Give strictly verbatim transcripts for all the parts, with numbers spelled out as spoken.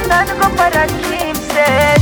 candan koparan kimsen.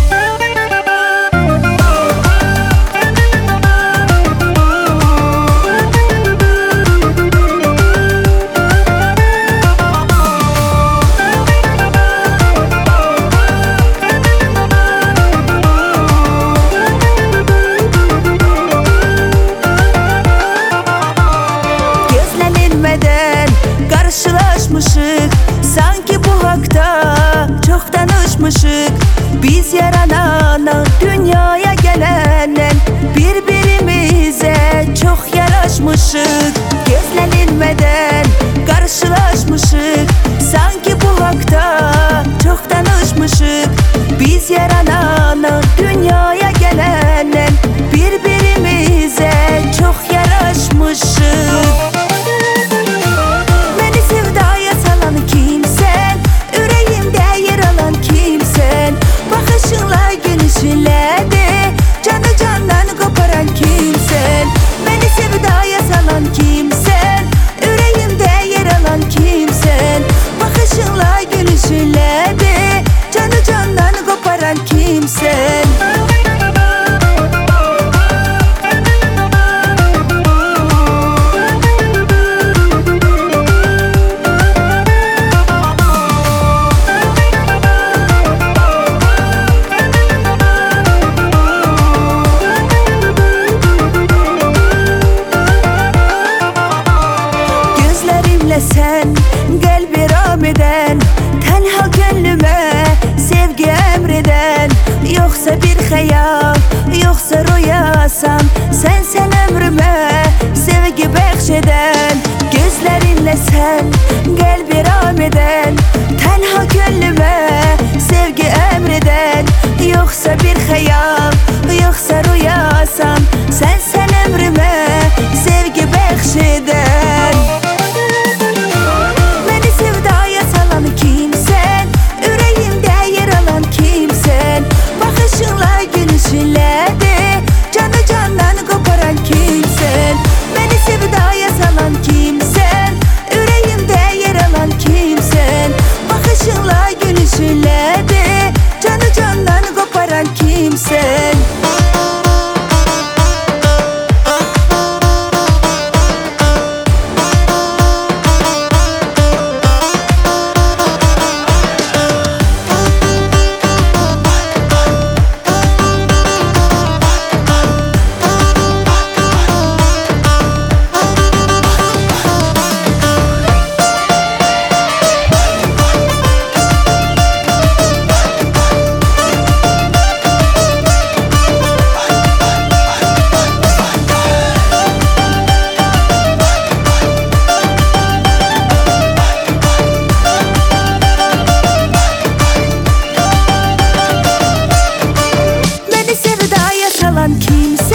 Karşılaşmışık, sanki bu hakta çok danışmışık. Biz yarananan, dünyaya gelenen birbirimize çok yaraşmışık. Gözlenilmeden karşılaşmışık, sanki bu hakta çok danışmışık. Biz yarananan, dünyaya gelenen birbirimize çok yaraşmışık. Canı candan koparan kimsen, beni sevdaya salan kimsen, yüreğimde yer alan kimsen. Bakışınla gülüşünle de canı candan koparan kimsen. Sen kalbi ram eden, tenha gönlüme sevgi emreden. Yoksa bir hayal, yoksa rüyasan, sen sen ömrüme sevgi bahşeden. Gözlerinle sen kalbi ram eden, tenha gönlüme sevgi emreden. Yoksa bir hayal, yoksa rüyasan, sen sen ömrüme sevgi bahşeden. Canı candan koparan kimsen, beni sevdaya salan kimsen, yüreğimde yer alan kimsen. Bakışınla gülüşünle de canı candan koparan kimsen. Kimse